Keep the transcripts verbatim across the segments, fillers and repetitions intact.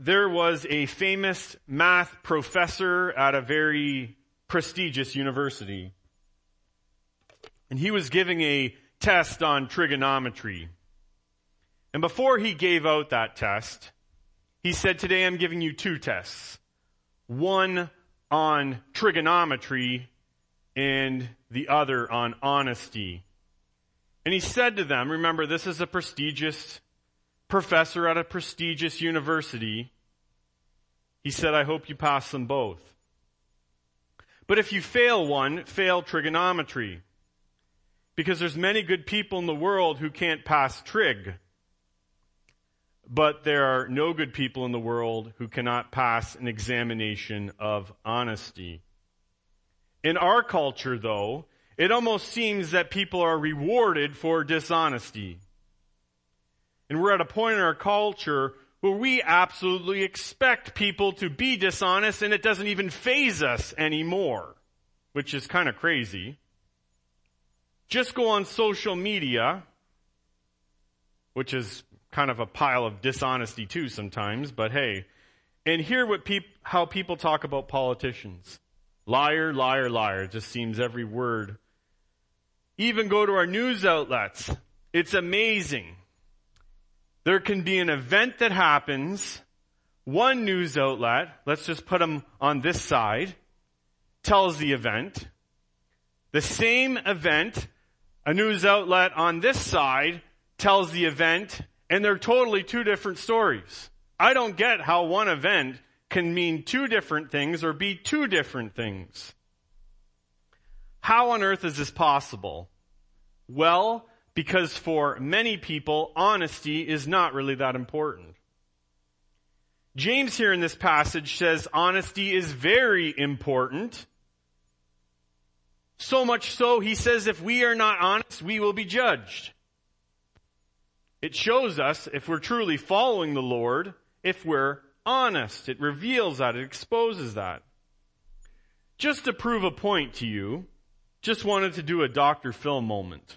there was a famous math professor at a very prestigious university. And he was giving a test on trigonometry. And before he gave out that test, he said, today I'm giving you two tests. One on trigonometry and the other on honesty. And he said to them, remember, this is a prestigious professor at a prestigious university. He said, I hope you pass them both. But if you fail one, fail trigonometry. Because there's many good people in the world who can't pass trig. But there are no good people in the world who cannot pass an examination of honesty. In our culture, though, it almost seems that people are rewarded for dishonesty. And we're at a point in our culture where we absolutely expect people to be dishonest, and it doesn't even faze us anymore, which is kind of crazy. Just go on social media, which is kind of a pile of dishonesty too sometimes, but hey, and hear what peop- how people talk about politicians. Liar, liar, liar. It just seems every word. Even go to our news outlets. It's amazing. There can be an event that happens. One news outlet, let's just put them on this side, tells the event. The same event, a news outlet on this side tells the event, and they're totally two different stories. I don't get how one event can mean two different things or be two different things. How on earth is this possible? Well, because for many people, honesty is not really that important. James here in this passage says honesty is very important. So much so, he says if we are not honest, we will be judged. It shows us if we're truly following the Lord, if we're honest. It reveals that. It exposes that. Just to prove a point to you, just wanted to do a Doctor Phil moment.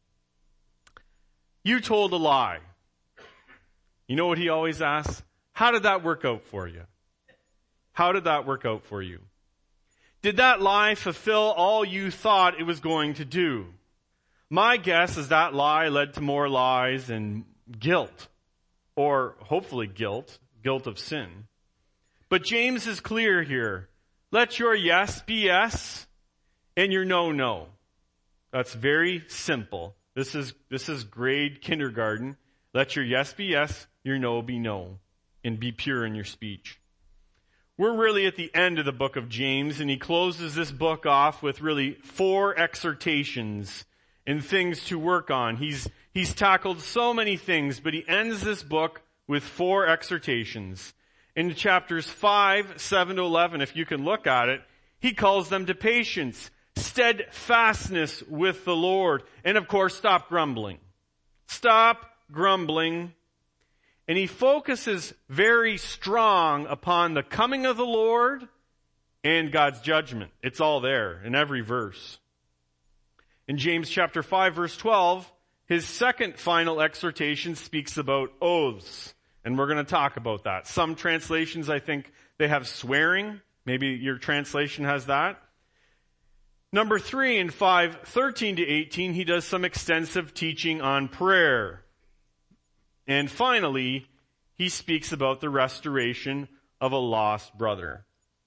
You told a lie. You know what he always asks? How did that work out for you? How did that work out for you? Did that lie fulfill all you thought it was going to do? My guess is that lie led to more lies and guilt, or hopefully guilt, guilt of sin. But James is clear here. Let your yes be yes and your no, no. That's very simple. This is, this is grade kindergarten. Let your yes be yes, your no be no, and be pure in your speech. We're really at the end of the book of James, and he closes this book off with really four exhortations and things to work on. He's, he's tackled so many things, but he ends this book with four exhortations. In chapters five, seven to eleven, if you can look at it, he calls them to patience, steadfastness with the Lord, and of course, stop grumbling. Stop grumbling. And he focuses very strong upon the coming of the Lord and God's judgment. It's all there in every verse. In James chapter five, verse twelve, his second final exhortation speaks about oaths. And we're going to talk about that. Some translations, I think, they have swearing. Maybe your translation has that. Number three, in five, thirteen to eighteen, he does some extensive teaching on prayer. And finally, he speaks about the restoration of a lost brother.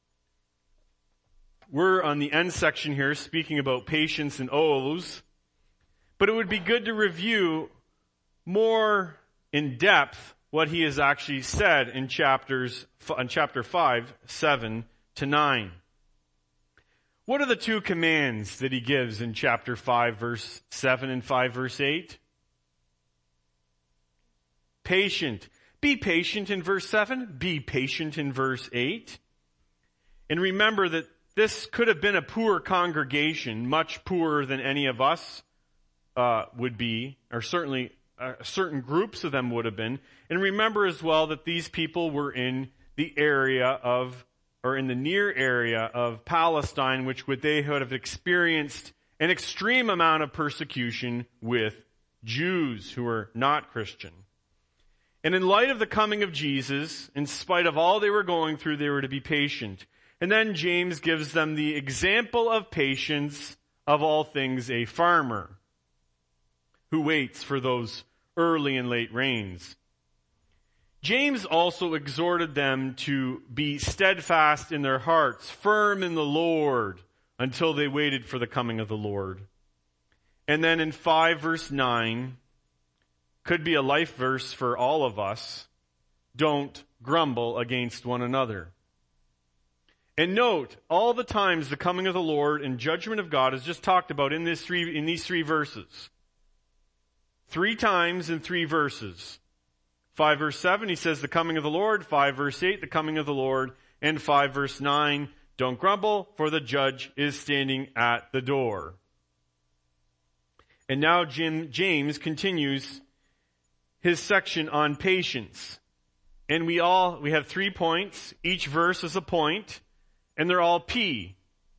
We're on the end section here speaking about patience and oaths, but it would be good to review more in depth what he has actually said in chapters, in chapter five, seven to nine. What are the two commands that he gives in chapter five, verse seven and five, verse eight? Patient. Be patient in verse seven. Be patient in verse eight. And remember that this could have been a poor congregation, much poorer than any of us uh, would be, or certainly uh, certain groups of them would have been. And remember as well that these people were in the area of, or in the near area of Palestine, which would they would have experienced an extreme amount of persecution with Jews who were not Christian. And in light of the coming of Jesus, in spite of all they were going through, they were to be patient. And then James gives them the example of patience, of all things a farmer who waits for those early and late rains. James also exhorted them to be steadfast in their hearts, firm in the Lord, until they waited for the coming of the Lord. And then in five verse nine, could be a life verse for all of us, don't grumble against one another. And note, all the times the coming of the Lord and judgment of God is just talked about in this three, in these three verses. Three times in three verses. Five verse seven, he says the coming of the Lord. Five verse eight, the coming of the Lord. And five verse nine, don't grumble, for the judge is standing at the door. And now Jim, James continues his section on patience. And we all, we have three points. Each verse is a point. And they're all P.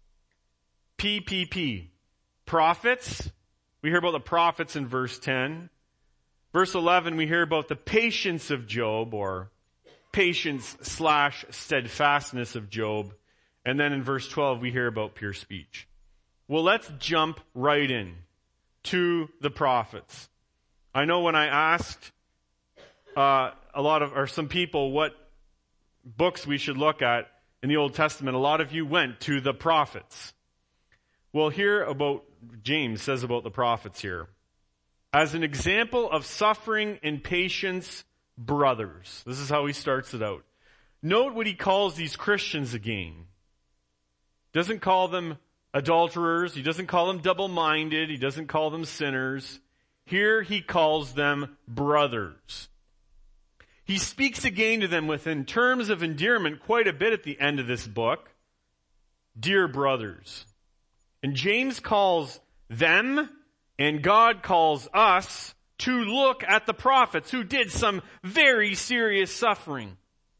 P, P, P. Prophets. We hear about the prophets in verse ten. Verse eleven, we hear about the patience of Job, or patience slash steadfastness of Job. And then in verse twelve, we hear about pure speech. Well, let's jump right in to the prophets. I know when I asked uh, a lot of, or some people what books we should look at in the Old Testament, a lot of you went to the prophets. Well, hear about, James says about the prophets here. As an example of suffering and patience, brothers. This is how he starts it out. Note what he calls these Christians again. Doesn't call them adulterers. He doesn't call them double-minded. He doesn't call them sinners. Here he calls them brothers. He speaks again to them within terms of endearment quite a bit at the end of this book. Dear brothers. And James calls them, and God calls us, to look at the prophets who did some very serious suffering.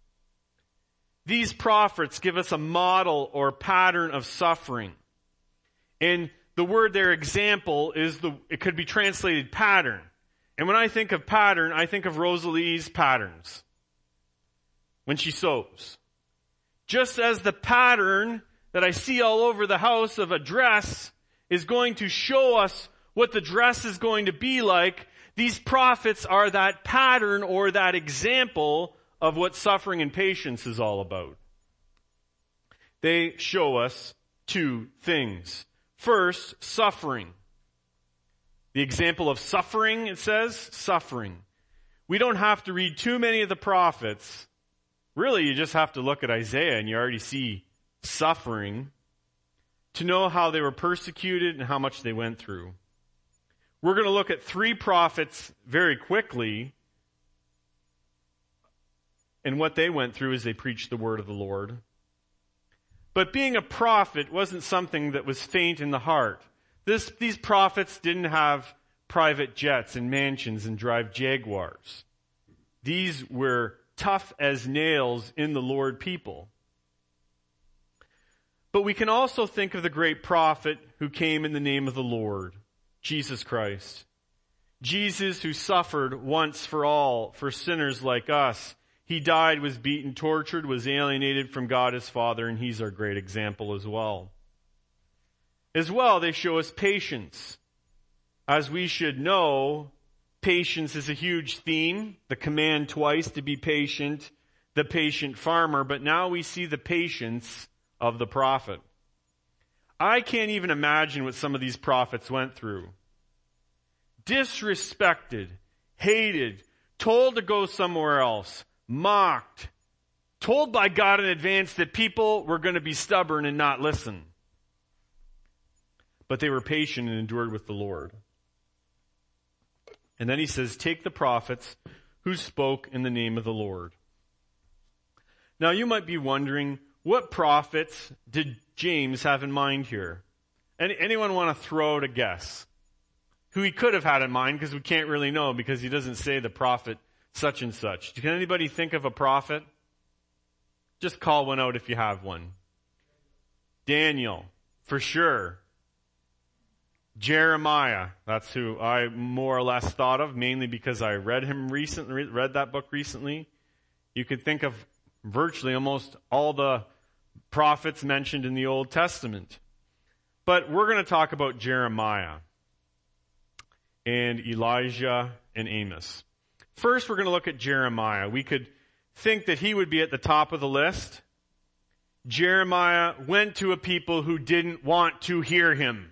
These prophets give us a model or pattern of suffering. And the word there, example, is the, it could be translated pattern. And when I think of pattern, I think of Rosalie's patterns when she sews. Just as the pattern that I see all over the house of a dress is going to show us what the dress is going to be like, these prophets are that pattern or that example of what suffering and patience is all about. They show us two things. First, suffering. The example of suffering, it says, suffering. We don't have to read too many of the prophets. Really, you just have to look at Isaiah and you already see suffering to know how they were persecuted and how much they went through. We're going to look at three prophets very quickly and what they went through as they preached the word of the Lord. But being a prophet wasn't something that was faint in the heart. This, these prophets didn't have private jets and mansions and drive Jaguars. These were tough as nails in the Lord people. But we can also think of the great prophet who came in the name of the Lord, Jesus Christ. Jesus who suffered once for all for sinners like us. He died, was beaten, tortured, was alienated from God his Father, and he's our great example as well. As well, they show us patience. As we should know, patience is a huge theme. The command twice to be patient, the patient farmer, but now we see the patience of the prophet. I can't even imagine what some of these prophets went through. Disrespected, hated, told to go somewhere else, mocked, told by God in advance that people were going to be stubborn and not listen. But they were patient and endured with the Lord. And then he says, take the prophets who spoke in the name of the Lord. Now you might be wondering, what prophets did James have in mind here? Any, anyone want to throw out a guess? Who he could have had in mind, because we can't really know because he doesn't say the prophet such and such. Can anybody think of a prophet? Just call one out if you have one. Daniel, for sure. Jeremiah. That's who I more or less thought of, mainly because I read him recently, read that book recently. You could think of virtually almost all the prophets mentioned in the Old Testament. But we're going to talk about Jeremiah and Elijah and Amos. First, we're going to look at Jeremiah. We could think that he would be at the top of the list. Jeremiah went to a people who didn't want to hear him.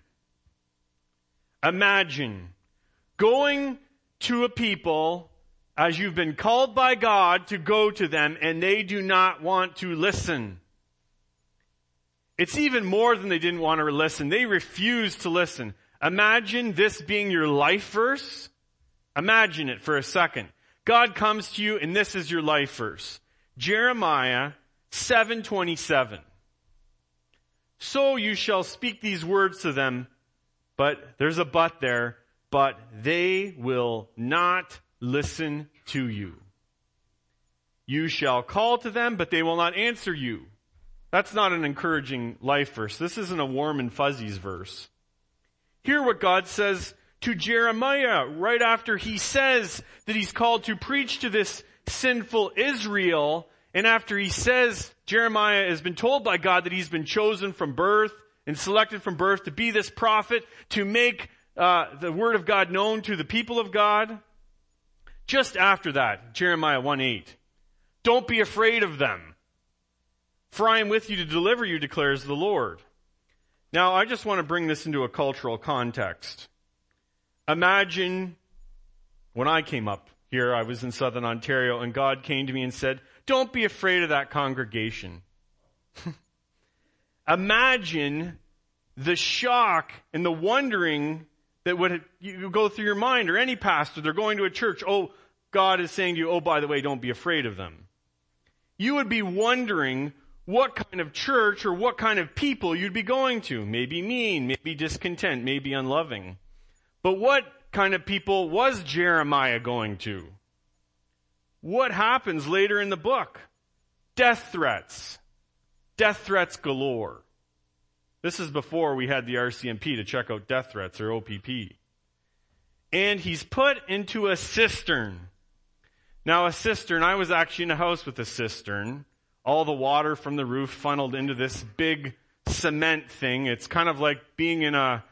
Imagine going to a people as you've been called by God to go to them, and they do not want to listen. It's even more than they didn't want to listen. They refused to listen. Imagine this being your life verse. Imagine it for a second. God comes to you, and this is your life verse. Jeremiah seven twenty-seven. So you shall speak these words to them, but there's a but there, but they will not listen to you. You shall call to them, but they will not answer you. That's not an encouraging life verse. This isn't a warm and fuzzies verse. Hear what God says to Jeremiah right after he says that he's called to preach to this sinful Israel. And after he says, Jeremiah has been told by God that he's been chosen from birth and selected from birth to be this prophet, to make uh, the word of God known to the people of God. Just after that, Jeremiah one eight. Don't be afraid of them, for I am with you to deliver you, declares the Lord. Now, I just want to bring this into a cultural context. Imagine when I came up here, I was in Southern Ontario, and God came to me and said, don't be afraid of that congregation. Imagine the shock and the wondering that would you go through your mind, or any pastor, they're going to a church. Oh, God is saying to you, oh, by the way, don't be afraid of them. You would be wondering what kind of church or what kind of people you'd be going to. Maybe mean, maybe discontent, maybe unloving. But what kind of people was Jeremiah going to? What happens later in the book? Death threats. Death threats galore. This is before we had the R C M P to check out death threats, or O P P. And he's put into a cistern. Now, a cistern, I was actually in a house with a cistern. All the water from the roof funneled into this big cement thing. It's kind of like being in a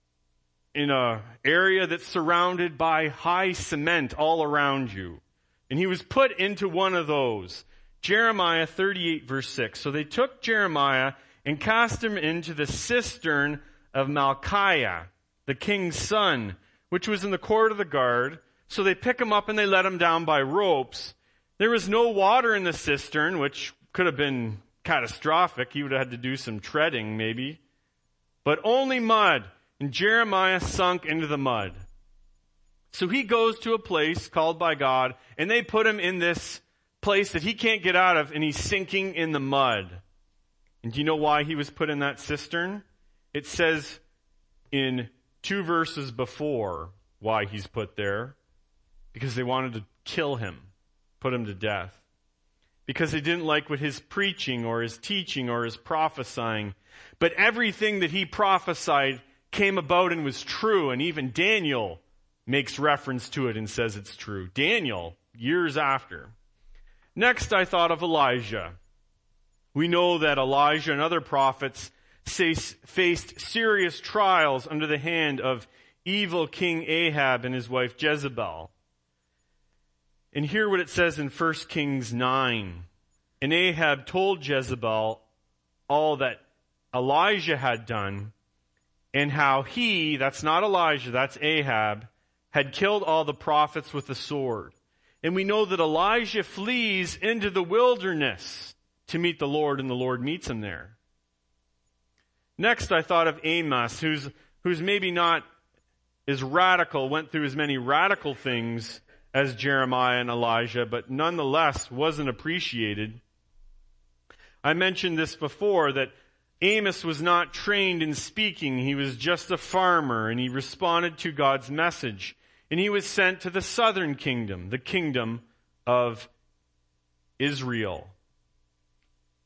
in a area that's surrounded by high cement all around you. And he was put into one of those. Jeremiah thirty-eight verse six. So they took Jeremiah and cast him into the cistern of Malchiah, the king's son, which was in the court of the guard. So they pick him up and they let him down by ropes. There was no water in the cistern, which could have been catastrophic. He would have had to do some treading maybe. But only mud. And Jeremiah sunk into the mud. So he goes to a place called by God, and they put him in this place that he can't get out of, and he's sinking in the mud. And do you know why he was put in that cistern? It says in two verses before why he's put there. Because they wanted to kill him, put him to death. Because they didn't like what his preaching or his teaching or his prophesying. But everything that he prophesied came about and was true, and even Daniel makes reference to it and says it's true. Daniel, years after. Next, I thought of Elijah. We know that Elijah and other prophets faced serious trials under the hand of evil King Ahab and his wife Jezebel. And hear what it says in First Kings nine. And Ahab told Jezebel all that Elijah had done, and how he, that's not Elijah, that's Ahab, had killed all the prophets with the sword. And we know that Elijah flees into the wilderness to meet the Lord, and the Lord meets him there. Next, I thought of Amos, who's, who's maybe not as radical, went through as many radical things as Jeremiah and Elijah, but nonetheless wasn't appreciated. I mentioned this before, that Amos was not trained in speaking. He was just a farmer, and he responded to God's message. And he was sent to the southern kingdom, the kingdom of Israel.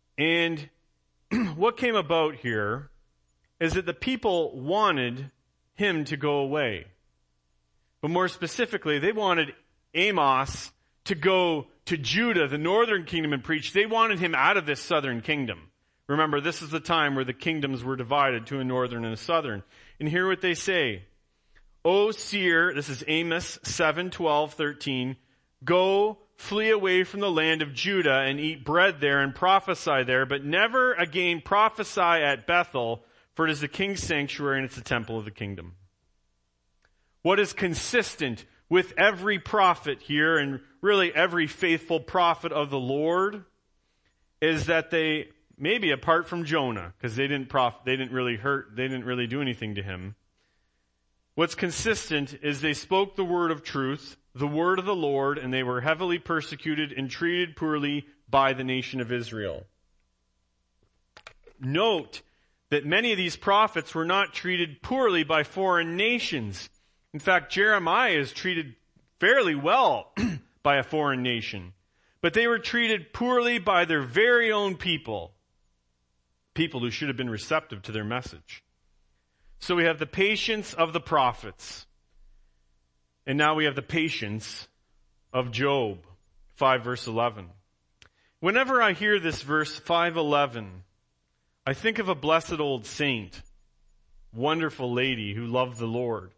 And what came about here is that the people wanted him to go away. But more specifically, they wanted Amos to go to Judah, the northern kingdom, and preach. They wanted him out of this southern kingdom. Remember, this is the time where the kingdoms were divided to a northern and a southern. And hear what they say. O seer, this is Amos seven, twelve, thirteen, go, flee away from the land of Judah and eat bread there and prophesy there, but never again prophesy at Bethel, for it is the king's sanctuary and it's the temple of the kingdom. What is consistent with every prophet here, and really every faithful prophet of the Lord, is that they, maybe apart from Jonah, because they didn't prof- they didn't really hurt, they didn't really do anything to him. What's consistent is they spoke the word of truth, the word of the Lord, and they were heavily persecuted and treated poorly by the nation of Israel. Note that many of these prophets were not treated poorly by foreign nations. In fact, Jeremiah is treated fairly well by a foreign nation. But they were treated poorly by their very own people. People who should have been receptive to their message. So we have the patience of the prophets. And now we have the patience of Job. five verse eleven. Whenever I hear this verse five eleven, I think of a blessed old saint, wonderful lady who loved the Lord.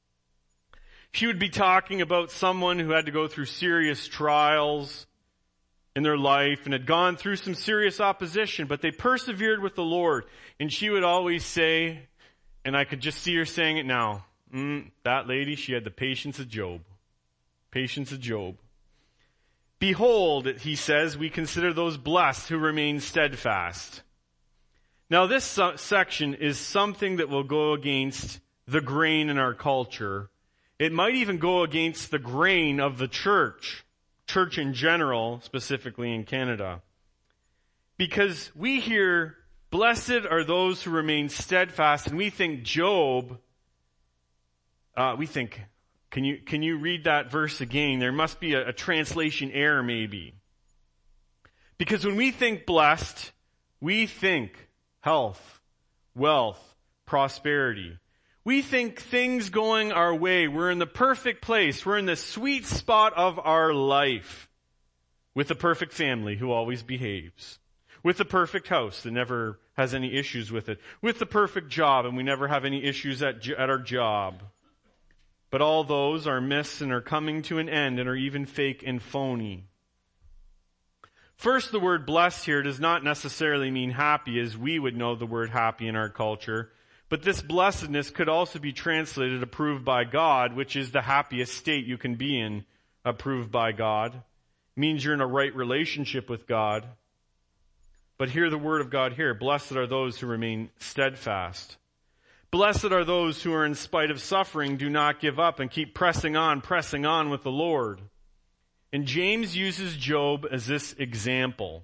She would be talking about someone who had to go through serious trials in their life and had gone through some serious opposition, but they persevered with the Lord. And she would always say, and I could just see her saying it now, mm, that lady, she had the patience of Job. Patience of Job. Behold, he says, we consider those blessed who remain steadfast. Now this su- section is something that will go against the grain in our culture. It might even go against the grain of the church, church in general, specifically in Canada. Because we hear, blessed are those who remain steadfast, and we think Job, uh, we think, can you, can you read that verse again? There must be a, a translation error maybe. Because when we think blessed, we think health, wealth, prosperity. We think things going our way. We're in the perfect place. We're in the sweet spot of our life. With the perfect family who always behaves. With the perfect house that never has any issues with it. With the perfect job and we never have any issues at, at our job. But all those are myths and are coming to an end and are even fake and phony. First, the word blessed here does not necessarily mean happy as we would know the word happy in our culture. But this blessedness could also be translated approved by God, which is the happiest state you can be in, approved by God. It means you're in a right relationship with God. But hear the word of God here. Blessed are those who remain steadfast. Blessed are those who are in spite of suffering, do not give up and keep pressing on, pressing on with the Lord. And James uses Job as this example.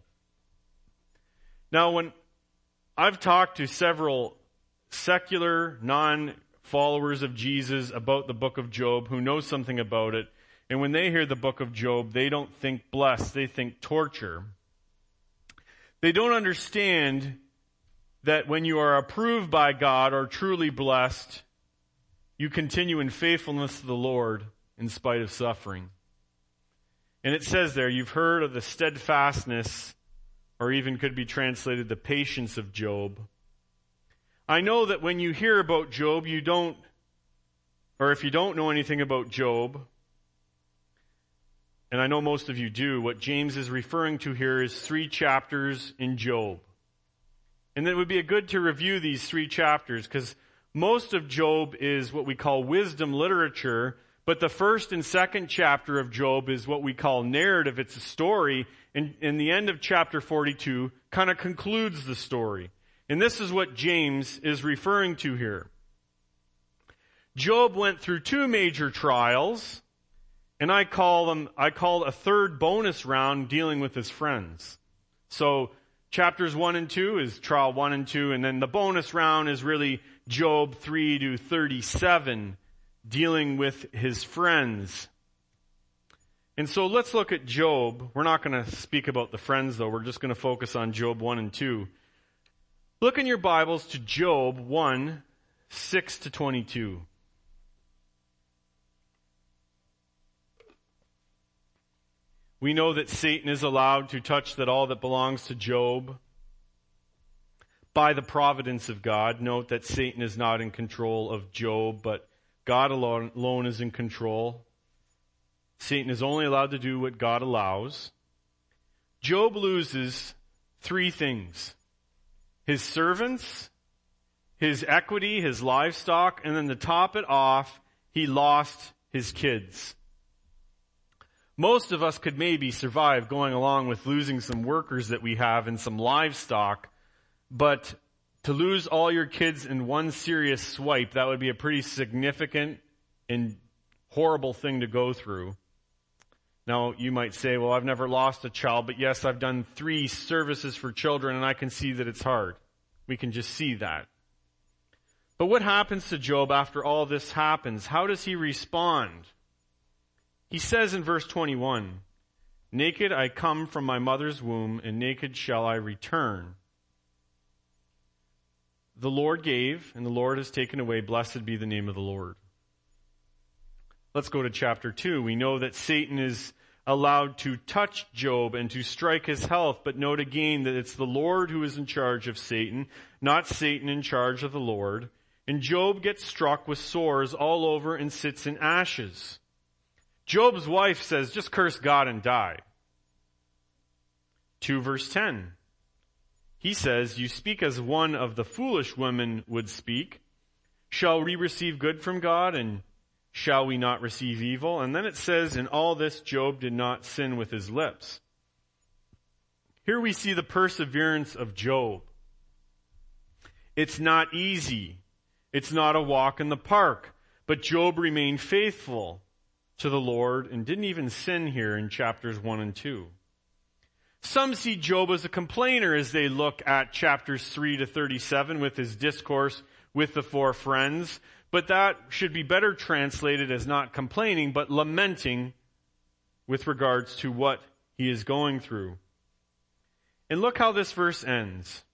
Now, when I've talked to several secular, non-followers of Jesus about the book of Job who know something about it, and when they hear the book of Job, they don't think blessed, they think torture. They don't understand that when you are approved by God or truly blessed, you continue in faithfulness to the Lord in spite of suffering. And it says there, you've heard of the steadfastness, or even could be translated the patience of Job. I know that when you hear about Job, you don't, or if you don't know anything about Job, and I know most of you do, what James is referring to here is three chapters in Job. And it would be good to review these three chapters, because most of Job is what we call wisdom literature, but the first and second chapter of Job is what we call narrative. It's a story, and in the end of chapter forty-two kind of concludes the story. And this is what James is referring to here. Job went through two major trials, and I call them, I call a third bonus round dealing with his friends. So chapters one and two is trial one and two, and then the bonus round is really Job three to thirty-seven, dealing with his friends. And so let's look at Job. We're not going to speak about the friends though, we're just going to focus on Job one and two. Look in your Bibles to Job one, six to twenty-two. We know that Satan is allowed to touch that all that belongs to Job by the providence of God. Note that Satan is not in control of Job, but God alone, alone is in control. Satan is only allowed to do what God allows. Job loses three things: his servants, his equity, his livestock, and then to top it off, he lost his kids. Most of us could maybe survive going along with losing some workers that we have and some livestock, but to lose all your kids in one serious swipe, that would be a pretty significant and horrible thing to go through. Now, you might say, well, I've never lost a child, but yes, I've done three services for children, and I can see that it's hard. We can just see that. But what happens to Job after all this happens? How does he respond? He says in verse twenty-one, "Naked I come from my mother's womb, and naked shall I return. The Lord gave, and the Lord has taken away. Blessed be the name of the Lord." Let's go to chapter two. We know that Satan is allowed to touch Job and to strike his health, but note again that it's the Lord who is in charge of Satan, not Satan in charge of the Lord. And Job gets struck with sores all over and sits in ashes. Job's wife says, just curse God and die. two verse ten. He says, "You speak as one of the foolish women would speak. Shall we receive good from God, and shall we not receive evil?" And then it says, "In all this Job did not sin with his lips." Here we see the perseverance of Job. It's not easy. It's not a walk in the park. But Job remained faithful to the Lord and didn't even sin here in chapters one and two. Some see Job as a complainer as they look at chapters three to thirty-seven with his discourse with the four friends. But that should be better translated as not complaining, but lamenting with regards to what he is going through. And look how this verse ends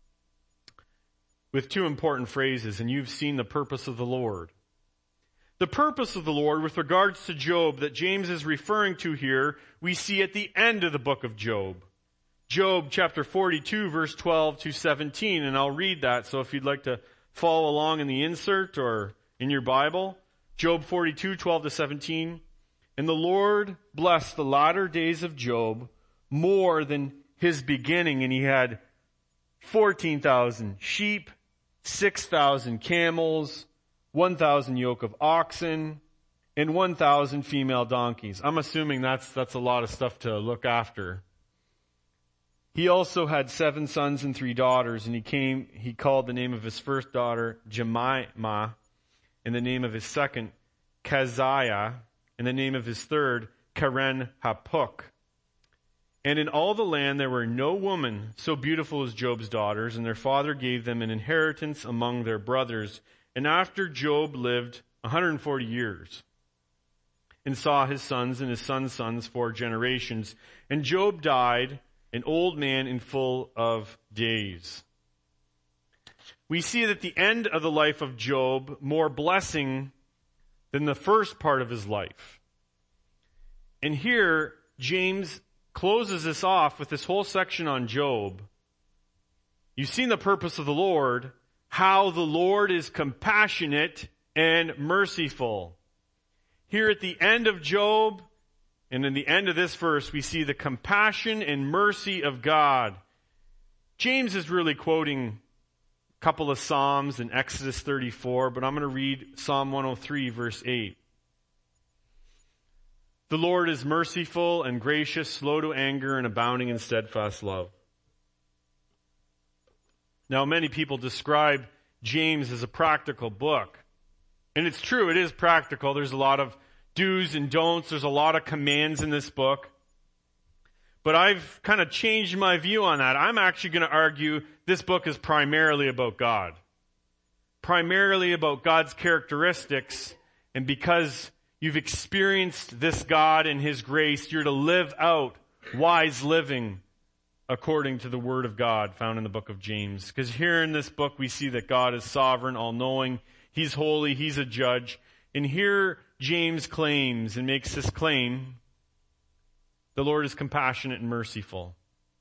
with two important phrases, "and you've seen the purpose of the Lord." The purpose of the Lord with regards to Job that James is referring to here, we see at the end of the book of Job. Job chapter forty-two, verse twelve to seventeen, and I'll read that, so if you'd like to follow along in the insert or in your Bible. Job forty-two, twelve to seventeen. "And the Lord blessed the latter days of Job more than his beginning, and he had fourteen thousand sheep, six thousand camels, one thousand yoke of oxen, and one thousand female donkeys." I'm assuming that's, that's a lot of stuff to look after. "He also had seven sons and three daughters, and he came, he called the name of his first daughter Jemimah, and the name of his second Keziah, and the name of his third Keren Hapuk. And in all the land there were no woman so beautiful as Job's daughters, and their father gave them an inheritance among their brothers. And after Job lived one hundred forty years, and saw his sons and his sons' sons four generations. And Job died, an old man and full of days." We see that the end of the life of Job more blessing than the first part of his life. And here, James closes this off with this whole section on Job. You've seen the purpose of the Lord, how the Lord is compassionate and merciful. Here at the end of Job, and in the end of this verse, we see the compassion and mercy of God. James is really quoting a couple of Psalms in Exodus thirty-four, but I'm going to read Psalm one oh three, verse eight. "The Lord is merciful and gracious, slow to anger, and abounding in steadfast love." Now, many people describe James as a practical book. And it's true, it is practical. There's a lot of do's and don'ts. There's a lot of commands in this book. But I've kind of changed my view on that. I'm actually going to argue this book is primarily about God. Primarily about God's characteristics. And because you've experienced this God and His grace, you're to live out wise living according to the Word of God found in the book of James. Because here in this book we see that God is sovereign, all-knowing, He's holy, He's a judge. And here James claims and makes this claim, the Lord is compassionate and merciful.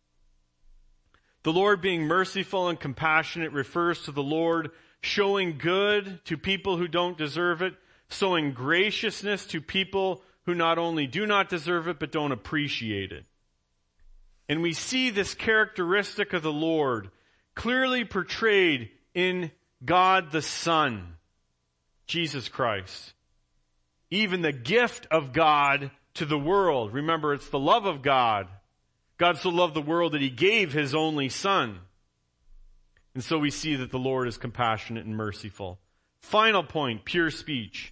The Lord being merciful and compassionate refers to the Lord showing good to people who don't deserve it, showing graciousness to people who not only do not deserve it, but don't appreciate it. And we see this characteristic of the Lord clearly portrayed in God the Son, Jesus Christ. Even the gift of God to the world. Remember, it's the love of God. God so loved the world that He gave His only Son. And so we see that the Lord is compassionate and merciful. Final point, pure speech.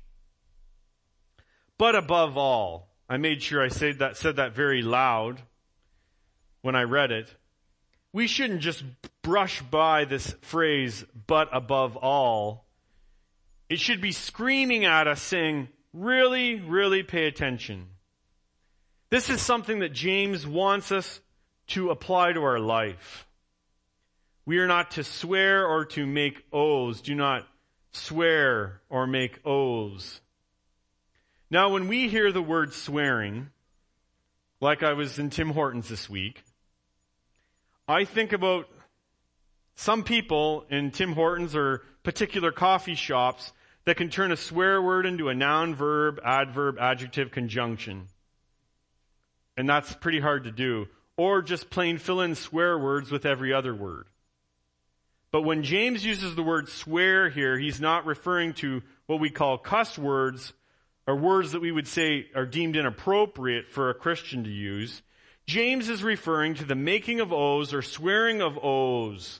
But above all, I made sure I said that, said that very loud when I read it. We shouldn't just brush by this phrase, but above all. It should be screaming at us saying, really, really pay attention. This is something that James wants us to apply to our life. We are not to swear or to make oaths. Do not swear or make oaths. Now, when we hear the word swearing, like I was in Tim Hortons this week, I think about some people in Tim Hortons or particular coffee shops that can turn a swear word into a noun, verb, adverb, adjective, conjunction. And that's pretty hard to do. Or just plain fill in swear words with every other word. But when James uses the word swear here, he's not referring to what we call cuss words, or words that we would say are deemed inappropriate for a Christian to use. James is referring to the making of oaths or swearing of oaths.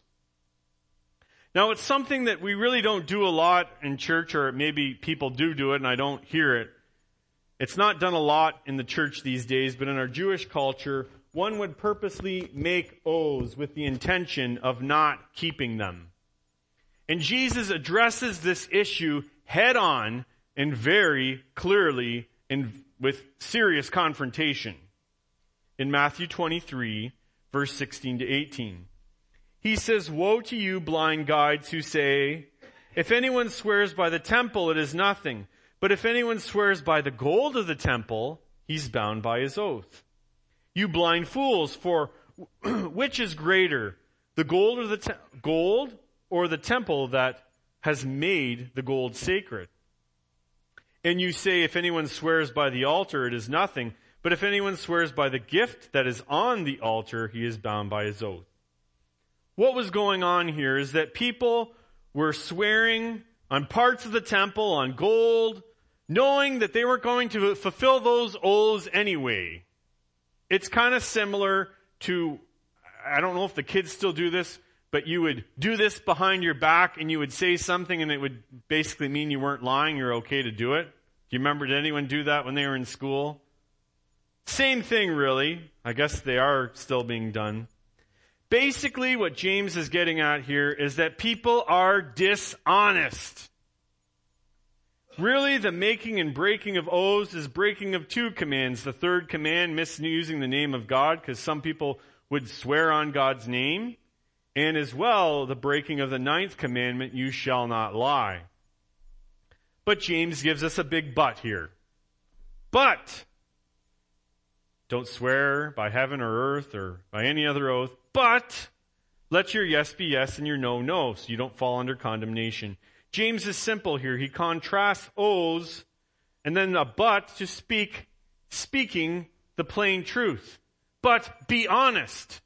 Now, it's something that we really don't do a lot in church, or maybe people do do it and I don't hear it. It's not done a lot in the church these days, but in our Jewish culture, one would purposely make oaths with the intention of not keeping them. And Jesus addresses this issue head on and very clearly and with serious confrontation in Matthew twenty-three, verse sixteen to eighteen. He says, "Woe to you, blind guides, who say, if anyone swears by the temple, it is nothing. But if anyone swears by the gold of the temple, he's bound by his oath. You blind fools, for which is greater, the gold or the te- gold or the temple that has made the gold sacred? And you say, if anyone swears by the altar, it is nothing. But if anyone swears by the gift that is on the altar, he is bound by his oath." What was going on here is that people were swearing on parts of the temple, on gold, knowing that they weren't going to fulfill those oaths anyway. It's kind of similar to, I don't know if the kids still do this, but you would do this behind your back and you would say something and it would basically mean you weren't lying, you're okay to do it. Do you remember, did anyone do that when they were in school? Same thing, really. I guess they are still being done. Basically, what James is getting at here is that people are dishonest. Really, the making and breaking of oaths is breaking of two commands. The third command, misusing the name of God, because some people would swear on God's name. And as well, the breaking of the ninth commandment, you shall not lie. But James gives us a big but here. But, don't swear by heaven or earth or by any other oath, but let your yes be yes and your no, no, so you don't fall under condemnation. James is simple here. He contrasts oaths and then a but to speak, speaking the plain truth. But be honest.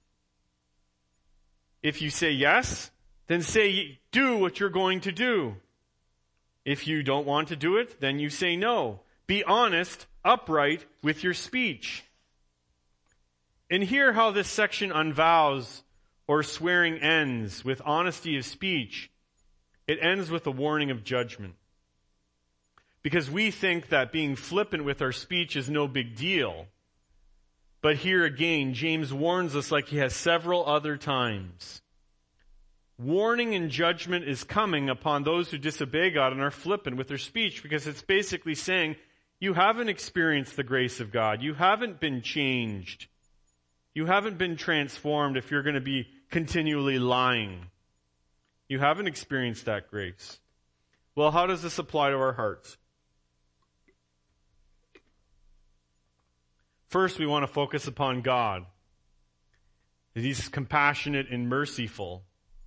If you say yes, then say do what you're going to do. If you don't want to do it, then you say no. Be honest, upright with your speech. And hear how this section on vows or swearing ends with honesty of speech. It ends with a warning of judgment. Because we think that being flippant with our speech is no big deal. But here again, James warns us like he has several other times. Warning and judgment is coming upon those who disobey God and are flippant with their speech, because it's basically saying, you haven't experienced the grace of God. You haven't been changed. You haven't been transformed if you're going to be continually lying. You haven't experienced that grace. Well, how does this apply to our hearts? First, we want to focus upon God. That He's compassionate and merciful.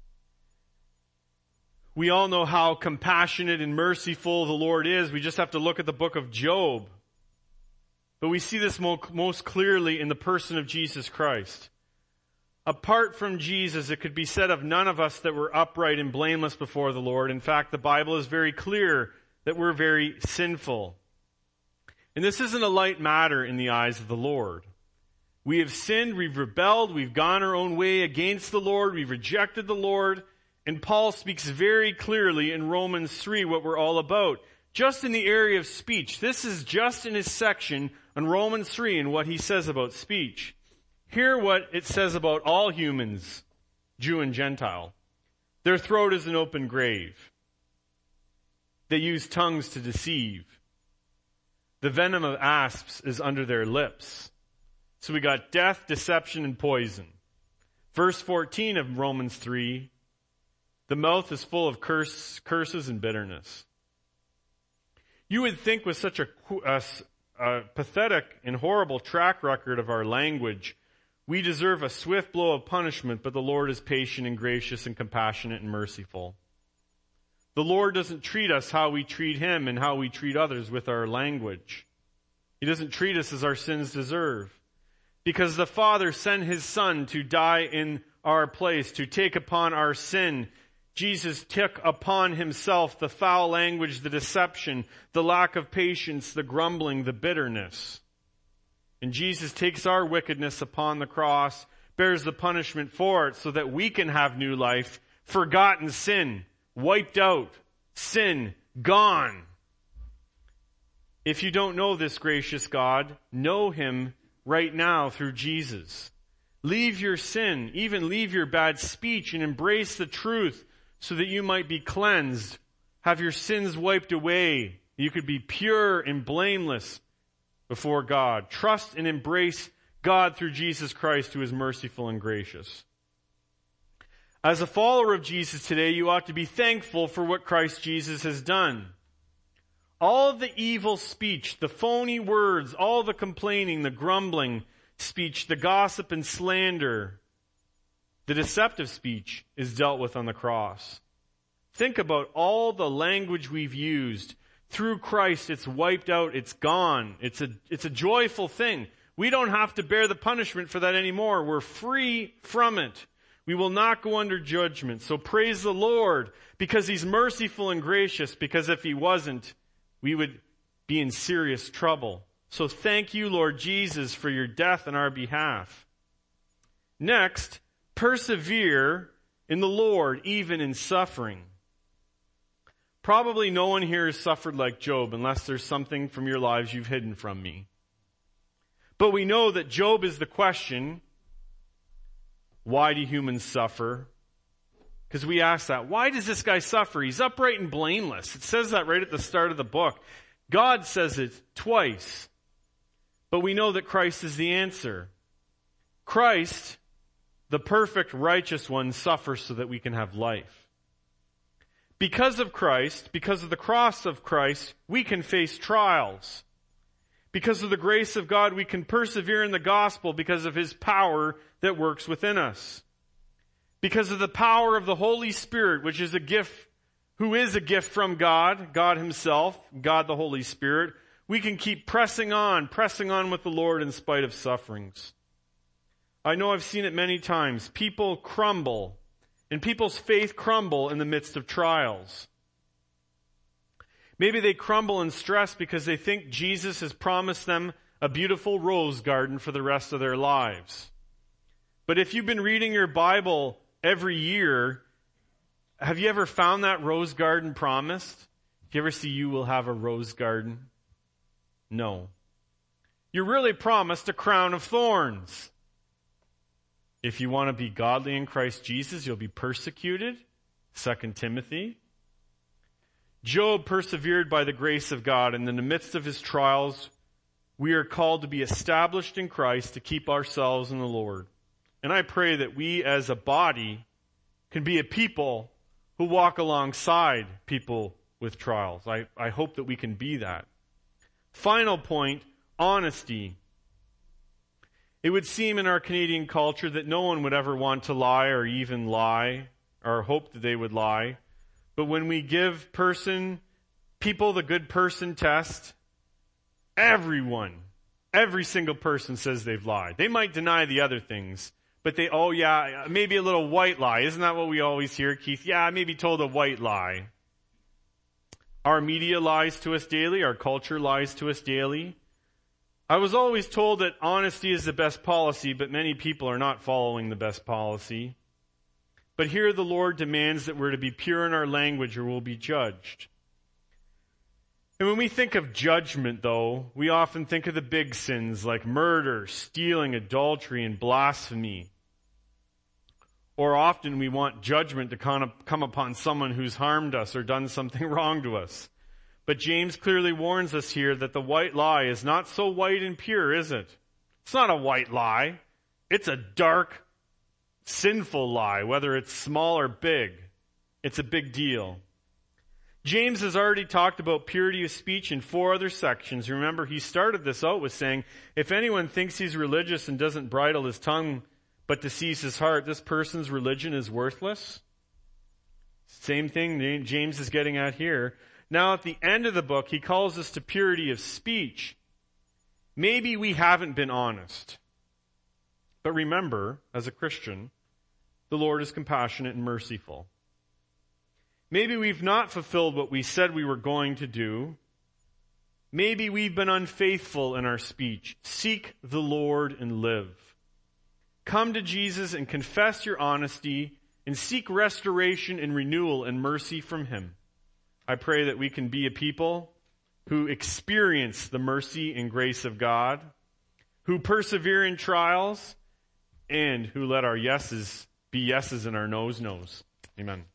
We all know how compassionate and merciful the Lord is. We just have to look at the book of Job. But we see this mo- most clearly in the person of Jesus Christ. Apart from Jesus, it could be said of none of us that we're upright and blameless before the Lord. In fact, the Bible is very clear that we're very sinful. And this isn't a light matter in the eyes of the Lord. We have sinned, we've rebelled, we've gone our own way against the Lord, we've rejected the Lord. And Paul speaks very clearly in Romans three what we're all about. Just in the area of speech. This is just in his section on Romans three and what he says about speech. Hear what it says about all humans, Jew and Gentile. Their throat is an open grave. They use tongues to deceive. The venom of asps is under their lips. So we got death, deception, and poison. Verse fourteen of Romans three, the mouth is full of curse, curses and bitterness. You would think with such a, a, a pathetic and horrible track record of our language, we deserve a swift blow of punishment, but the Lord is patient and gracious and compassionate and merciful. The Lord doesn't treat us how we treat Him and how we treat others with our language. He doesn't treat us as our sins deserve. Because the Father sent His Son to die in our place, to take upon our sin. Jesus took upon Himself the foul language, the deception, the lack of patience, the grumbling, the bitterness. And Jesus takes our wickedness upon the cross, bears the punishment for it so that we can have new life, forgotten sin, wiped out, sin gone. If you don't know this gracious God, know Him right now through Jesus. Leave your sin, even leave your bad speech, and embrace the truth so that you might be cleansed, have your sins wiped away. You could be pure and blameless before God. Trust and embrace God through Jesus Christ, who is merciful and gracious. As a follower of Jesus today, you ought to be thankful for what Christ Jesus has done. All the evil speech, the phony words, all the complaining, the grumbling speech, the gossip and slander, the deceptive speech is dealt with on the cross. Think about all the language we've used. Through Christ, it's wiped out, it's gone. It's a, it's a joyful thing. We don't have to bear the punishment for that anymore. We're free from it. We will not go under judgment. So praise the Lord, because He's merciful and gracious, because if He wasn't, we would be in serious trouble. So thank you, Lord Jesus, for your death on our behalf. Next, persevere in the Lord, even in suffering. Probably no one here has suffered like Job, unless there's something from your lives you've hidden from me. But we know that Job is the question, why do humans suffer? Because we ask that. Why does this guy suffer? He's upright and blameless. It says that right at the start of the book. God says it twice. But we know that Christ is the answer. Christ, the perfect righteous one, suffers so that we can have life. Because of Christ, because of the cross of Christ, we can face trials. Because of the grace of God, we can persevere in the gospel because of His power that works within us. Because of the power of the Holy Spirit, which is a gift, who is a gift from God, God Himself, God the Holy Spirit, we can keep pressing on, pressing on with the Lord in spite of sufferings. I know I've seen it many times. People crumble, and people's faith crumble in the midst of trials. Maybe they crumble in stress because they think Jesus has promised them a beautiful rose garden for the rest of their lives. But if you've been reading your Bible every year, have you ever found that rose garden promised? Do you ever see you will have a rose garden? No. You're really promised a crown of thorns. If you want to be godly in Christ Jesus, you'll be persecuted. Second Timothy. Job persevered by the grace of God, and in the midst of his trials, we are called to be established in Christ to keep ourselves in the Lord. And I pray that we as a body can be a people who walk alongside people with trials. I, I hope that we can be that. Final point, honesty. It would seem in our Canadian culture that no one would ever want to lie or even lie or hope that they would lie. But when we give person, people the good person test, everyone, every single person says they've lied. They might deny the other things, but they, oh yeah, maybe a little white lie. Isn't that what we always hear, Keith? Yeah, I maybe told a white lie. Our media lies to us daily. Our culture lies to us daily. I was always told that honesty is the best policy, but many people are not following the best policy. But here the Lord demands that we're to be pure in our language or we'll be judged. And when we think of judgment, though, we often think of the big sins like murder, stealing, adultery, and blasphemy. Or often we want judgment to come upon someone who's harmed us or done something wrong to us. But James clearly warns us here that the white lie is not so white and pure, is it? It's not a white lie. It's a dark, sinful lie, whether it's small or big. It's a big deal. James has already talked about purity of speech in four other sections. Remember, he started this out with saying, if anyone thinks he's religious and doesn't bridle his tongue but deceives his heart, this person's religion is worthless. Same thing James is getting at here. Now, at the end of the book, he calls us to purity of speech. Maybe we haven't been honest. But remember, as a Christian, the Lord is compassionate and merciful. Maybe we've not fulfilled what we said we were going to do. Maybe we've been unfaithful in our speech. Seek the Lord and live. Come to Jesus and confess your honesty and seek restoration and renewal and mercy from Him. I pray that we can be a people who experience the mercy and grace of God, who persevere in trials, and who let our yeses be yeses and our no's no's. Amen.